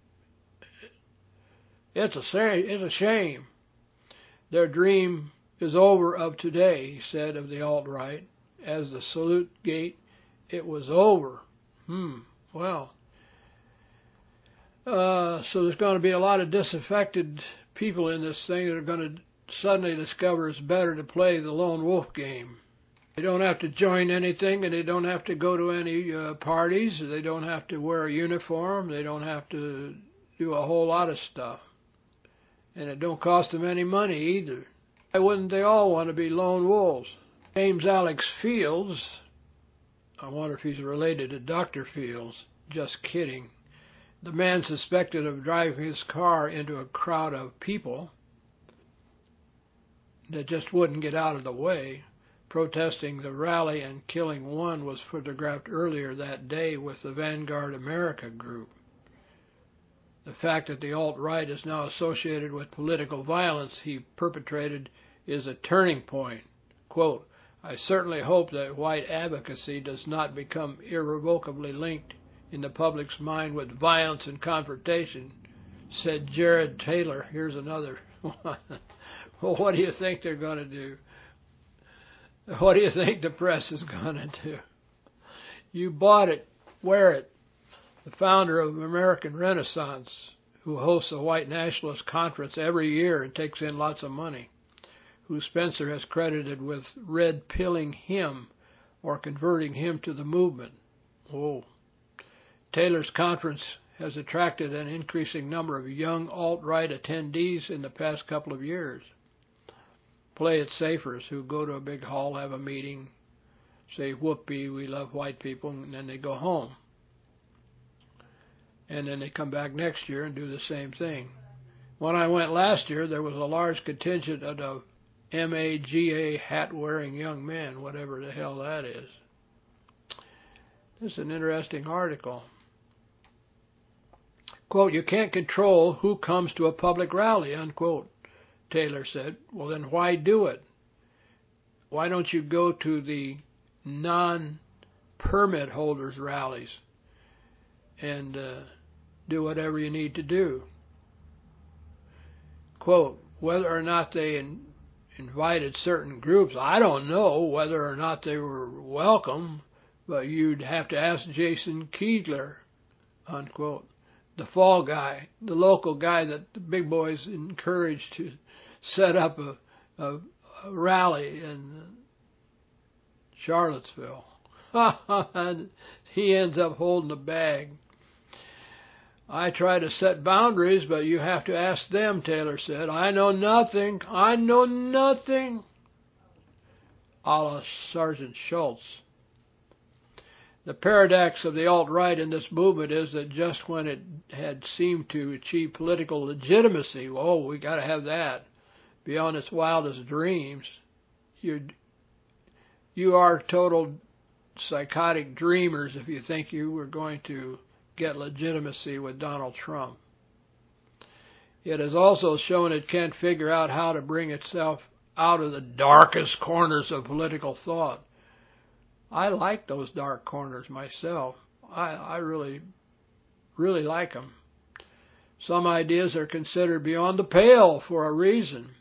Speaker 1: It's a shame. Their dream is over of today, he said of the alt-right. As the salute gate, it was over. Well. So there's going to be a lot of disaffected people in this thing that are going to suddenly discover it's better to play the lone wolf game. They don't have to join anything, and they don't have to go to any parties. They don't have to wear a uniform. They don't have to do a whole lot of stuff. And it don't cost them any money either. Why wouldn't they all want to be lone wolves? James Alex Fields, I wonder if he's related to Dr. Fields. Just kidding. The man suspected of driving his car into a crowd of people that just wouldn't get out of the way, protesting the rally and killing one, was photographed earlier that day with the Vanguard America group. The fact that the alt-right is now associated with political violence he perpetrated is a turning point. Quote, "I certainly hope that white advocacy does not become irrevocably linked in the public's mind with violence and confrontation," said Jared Taylor. Here's another one. Well, what do you think they're going to do? What do you think the press is going to do? You bought it. Wear it. The founder of American Renaissance, who hosts a white nationalist conference every year and takes in lots of money, who Spencer has credited with red-pilling him or converting him to the movement. Oh. Taylor's conference has attracted an increasing number of young alt-right attendees in the past couple of years. Play it safers who go to a big hall, have a meeting, say, whoopee, we love white people, and then they go home. And then they come back next year and do the same thing. When I went last year, there was a large contingent of the MAGA hat-wearing young men, whatever the hell that is. This is an interesting article. Quote, you can't control who comes to a public rally, unquote, Taylor said. Well, then why do it? Why don't you go to the non-permit holders rallies and do whatever you need to do? Quote, whether or not they invited certain groups, I don't know whether or not they were welcome, but you'd have to ask Jason Keigler, unquote, the fall guy, the local guy that the big boys encouraged to set up a rally in Charlottesville. He ends up holding the bag. I try to set boundaries, but you have to ask them, Taylor said. I know nothing. I know nothing. A la Sergeant Schultz. The paradox of the alt-right in this movement is that just when it had seemed to achieve political legitimacy, oh, we got to have that, beyond its wildest dreams, you are total psychotic dreamers if you think you were going to get legitimacy with Donald Trump. It has also shown it can't figure out how to bring itself out of the darkest corners of political thought. I like those dark corners myself. I really, really like them. Some ideas are considered beyond the pale for a reason.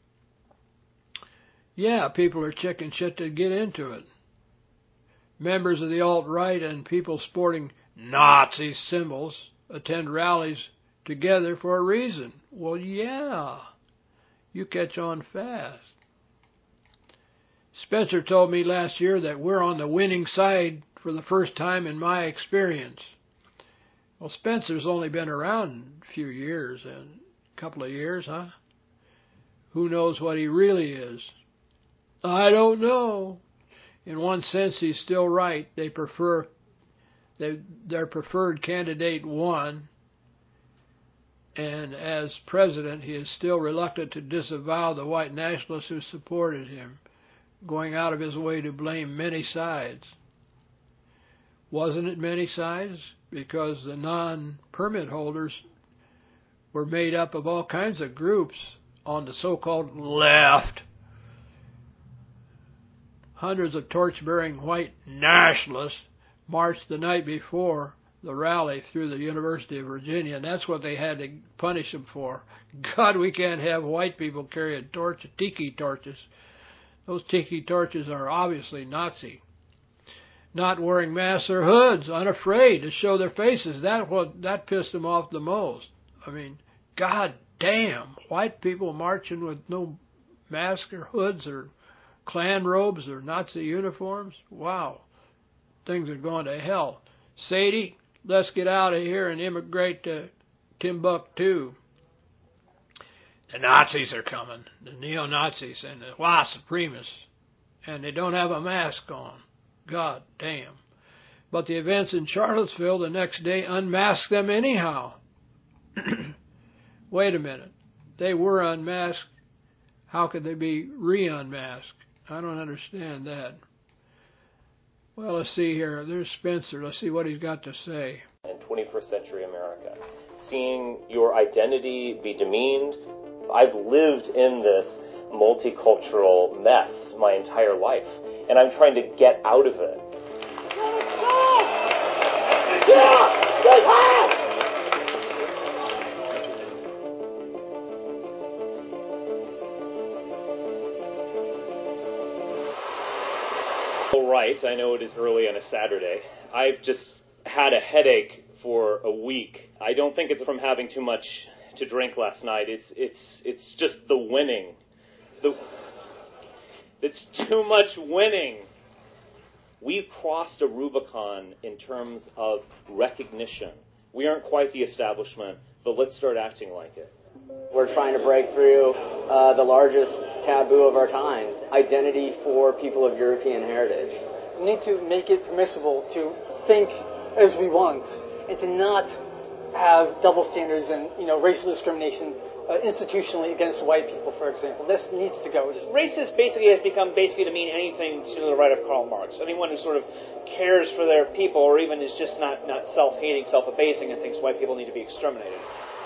Speaker 1: Yeah, people are chicken shit to get into it. Members of the alt-right and people sporting Nazi symbols attend rallies together for a reason. Well, yeah, you catch on fast. Spencer told me last year that we're on the winning side for the first time in my experience. Well, Spencer's only been around a few years, a couple of years, huh? Who knows what he really is? I don't know. In one sense, he's still right. Their preferred candidate won, and as president, he is still reluctant to disavow the white nationalists who supported him, going out of his way to blame many sides. Wasn't it many sides? Because the non-permit holders were made up of all kinds of groups on the so-called left. Hundreds of torch-bearing white nationalists marched the night before the rally through the University of Virginia, and that's what they had to punish them for. God, we can't have white people carrying tiki torches. Those tiki torches are obviously Nazi. Not wearing masks or hoods, unafraid to show their faces. That pissed them off the most. I mean, God damn, white people marching with no masks or hoods or Klan robes or Nazi uniforms. Wow, things are going to hell. Sadie, let's get out of here and immigrate to Timbuktu. The Nazis are coming, the neo-Nazis and the white supremacists, and they don't have a mask on. God damn. But the events in Charlottesville the next day unmasked them anyhow. Wait a minute. They were unmasked. How could they be re-unmasked? I don't understand that. Well, let's see here. There's Spencer. Let's see what he's got to say.
Speaker 2: In 21st century America, seeing your identity be demeaned. I've lived in this multicultural mess my entire life, and I'm trying to get out of it. All right, I know it is early on a Saturday. I've just had a headache for a week. I don't think it's from having too much to drink last night. It's just the winning. It's too much winning. We've crossed a Rubicon in terms of recognition. We aren't quite the establishment, but let's start acting like it.
Speaker 3: We're trying to break through the largest taboo of our times, identity for people of European heritage.
Speaker 4: We need to make it permissible to think as we want and to not have double standards and racial discrimination institutionally against white people, for example. This needs to go.
Speaker 5: Racist basically has become to mean anything to the right of Karl Marx. Anyone who sort of cares for their people or even is just not self-hating, self-abasing and thinks white people need to be exterminated.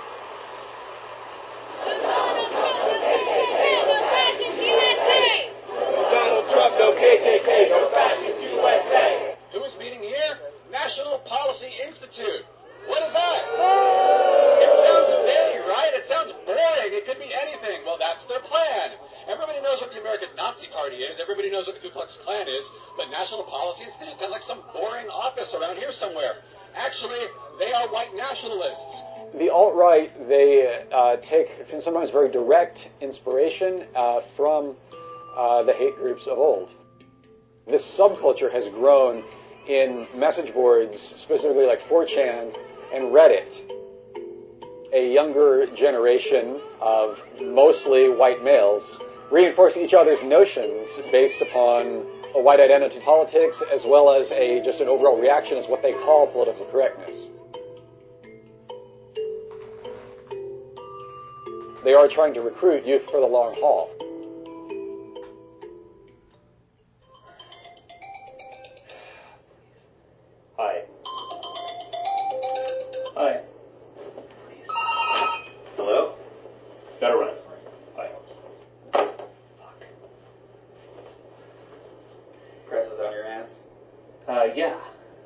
Speaker 6: Donald Trump, no KKK, no fascist USA. Who is meeting here? National Policy Institute. What is that? It sounds vague, right? It sounds boring. It could be anything. Well, that's their plan. Everybody knows what the American Nazi Party is. Everybody knows what the Ku Klux Klan is. But National Policy Institute sounds like some boring office around here somewhere. Actually, they are white nationalists.
Speaker 7: The alt-right, they take sometimes very direct inspiration from the hate groups of old. This subculture has grown in message boards, specifically like 4chan and Reddit. A younger generation of mostly white males reinforce each other's notions based upon a white identity politics, as well as just an overall reaction as what they call political correctness. They are trying to recruit youth for the long haul.
Speaker 2: Hi. Hi. Hello? Gotta run. Bye.
Speaker 3: Press is on your ass.
Speaker 2: Yeah.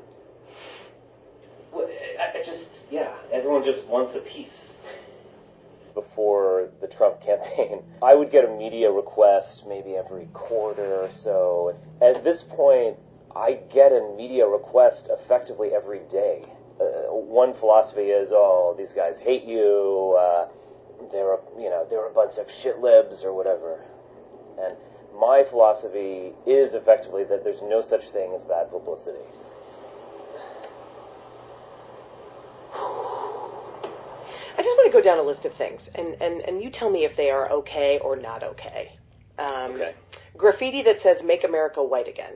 Speaker 2: Well, everyone just wants a piece. Before the Trump campaign, I would get a media request maybe every quarter or so. At this point, I get a media request effectively every day. One philosophy is, these guys hate you, they're a bunch of shit libs or whatever. And my philosophy is effectively that there's no such thing as bad publicity.
Speaker 8: I just want to go down a list of things, and you tell me if they are okay or not okay.
Speaker 2: Okay.
Speaker 8: Graffiti that says, "Make America White Again."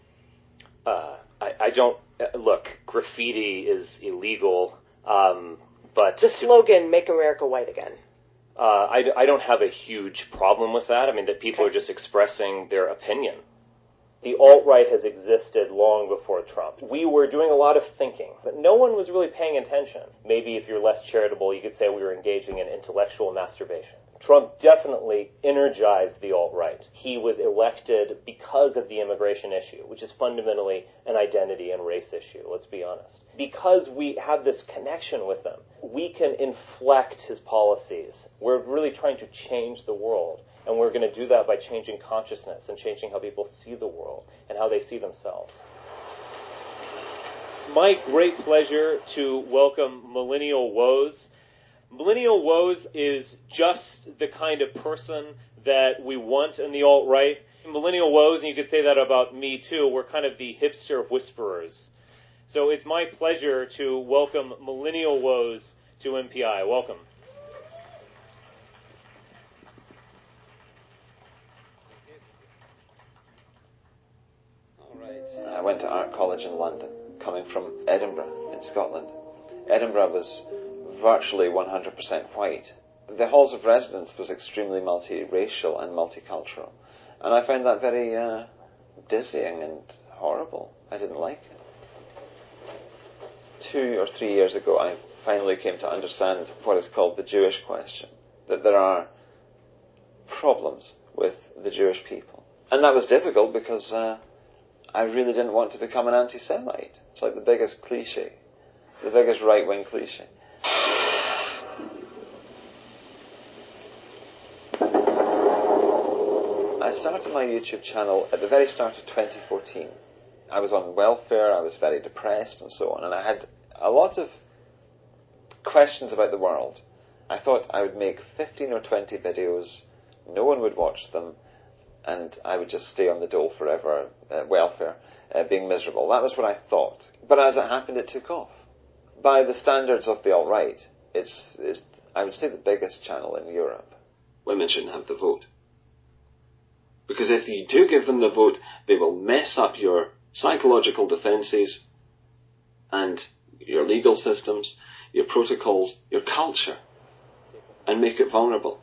Speaker 2: I don't... look, graffiti is illegal, but...
Speaker 8: The slogan, "Make America White Again."
Speaker 2: I don't have a huge problem with that. I mean, that people are just expressing their opinion. The alt-right has existed long before Trump. We were doing a lot of thinking, but no one was really paying attention. Maybe if you're less charitable, you could say we were engaging in intellectual masturbation. Trump definitely energized the alt-right. He was elected because of the immigration issue, which is fundamentally an identity and race issue, let's be honest. Because we have this connection with him, we can inflect his policies. We're really trying to change the world. And we're going to do that by changing consciousness and changing how people see the world and how they see themselves. My great pleasure to welcome Millennial Woes. Millennial Woes is just the kind of person that we want in the alt-right. Millennial Woes, and you could say that about me too, we're kind of the hipster whisperers. So it's my pleasure to welcome Millennial Woes to MPI. Welcome.
Speaker 9: I went to art college in London, coming from Edinburgh in Scotland. Edinburgh was virtually 100% white. The halls of residence was extremely multiracial and multicultural, and I found that very dizzying and horrible. I didn't like it. 2 or 3 years ago, I finally came to understand what is called the Jewish question, that there are problems with the Jewish people. And that was difficult because I really didn't want to become an anti-Semite. It's like the biggest cliche, the biggest right-wing cliche. I started my YouTube channel at the very start of 2014. I was on welfare, I was very depressed and so on, and I had a lot of questions about the world. I thought I would make 15 or 20 videos, no one would watch them, and I would just stay on the dole forever, welfare, being miserable. That was what I thought. But as it happened, it took off. By the standards of the alt-right, it's I would say the biggest channel in Europe.
Speaker 10: Women shouldn't have the vote. Because if you do give them the vote, they will mess up your psychological defences and your legal systems, your protocols, your culture, and make it vulnerable.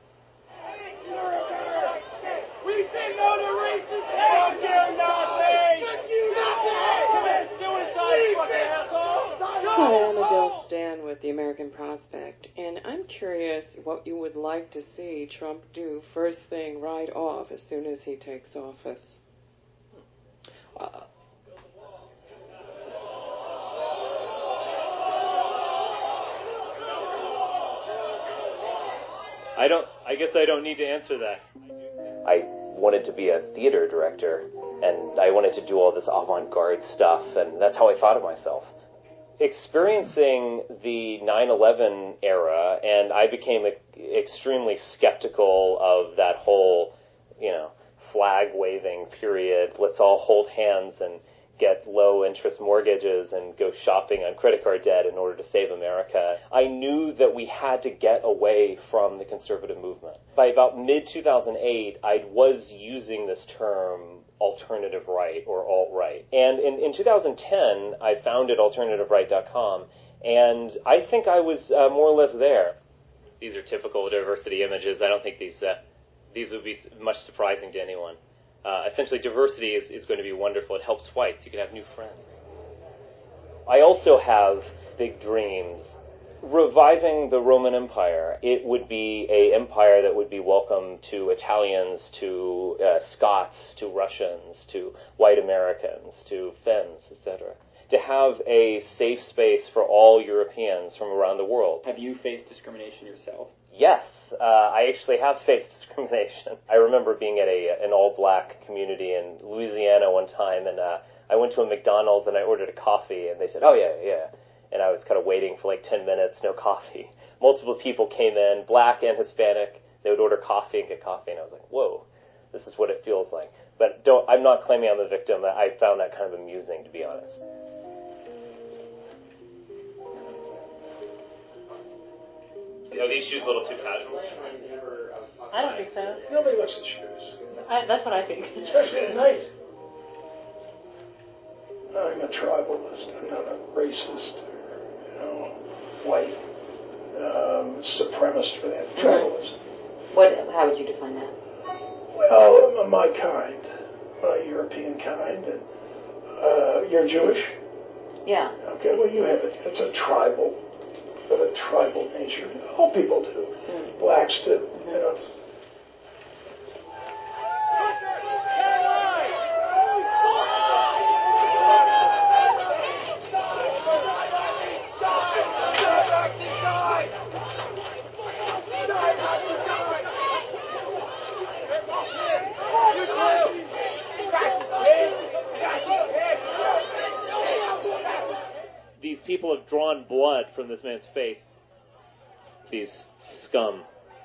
Speaker 6: We say no to racist hate! You Nazis! You Nazis! Commit suicide, fucking asshole!
Speaker 11: Hi, I'm Adele Stan with the American Prospect, and I'm curious what you would like to see Trump do first thing right off as soon as he takes office.
Speaker 2: I guess I don't need to answer that. I wanted to be a theater director, and I wanted to do all this avant-garde stuff, and that's how I thought of myself. Experiencing the 9/11 era, and I became extremely skeptical of that whole, flag-waving period. Let's all hold hands and get low-interest mortgages and go shopping on credit card debt in order to save America. I knew that we had to get away from the conservative movement. By about mid-2008, I was using this term alternative right or alt-right. And in 2010, I founded AlternativeRight.com, and I think I was more or less there. These are typical diversity images. I don't think these would be much surprising to anyone. Essentially, diversity is going to be wonderful. It helps whites. You can have new friends. I also have big dreams. Reviving the Roman Empire. It would be an empire that would be welcome to Italians, to Scots, to Russians, to white Americans, to Finns, etc. To have a safe space for all Europeans from around the world.
Speaker 3: Have you faced discrimination yourself?
Speaker 2: Yes, I actually have faced discrimination. I remember being at an all-black community in Louisiana one time, and I went to a McDonald's and I ordered a coffee, and they said, "Oh, yeah." And I was kind of waiting for like 10 minutes, no coffee. Multiple people came in, black and Hispanic. They would order coffee and get coffee, and I was like, whoa, this is what it feels like. But I'm not claiming I'm a victim. I found that kind of amusing, to be honest. Are these shoes a little too casual?
Speaker 12: I don't think so.
Speaker 13: Nobody looks at shoes.
Speaker 12: That's what I think.
Speaker 13: Especially at night. I'm a tribalist. I'm not a racist, white supremacist for that. Tribalist.
Speaker 12: How would you define that?
Speaker 13: Well, my kind, my European kind, and you're Jewish.
Speaker 12: Yeah.
Speaker 13: Okay. Well, you have it's a tribal. Of a tribal nature. All people do. Blacks do.
Speaker 2: These people have drawn blood from this man's face. These scum.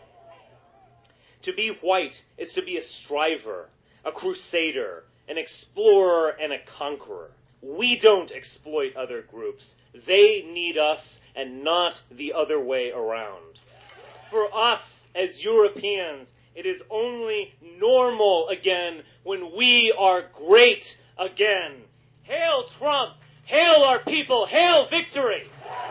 Speaker 2: To be white is to be a striver, a crusader, an explorer, and a conqueror. We don't exploit other groups. They need us and not the other way around. For us as Europeans, it is only normal again when we are great again. Hail Trump! Hail our people! Hail victory!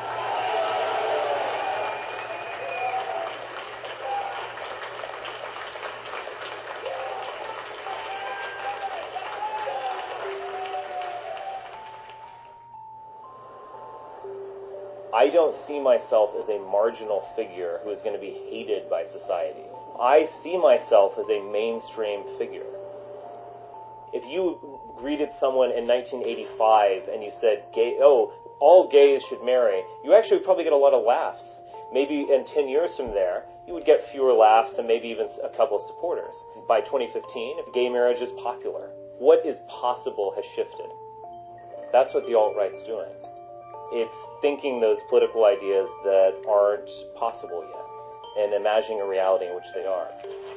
Speaker 2: I don't see myself as a marginal figure who is going to be hated by society. I see myself as a mainstream figure. If you greeted someone in 1985 and you said, all gays should marry, you actually would probably get a lot of laughs. Maybe in 10 years from there, you would get fewer laughs and maybe even a couple of supporters. By 2015, if gay marriage is popular, what is possible has shifted. That's what the alt-right's doing. It's thinking those political ideas that aren't possible yet and imagining a reality in which they are.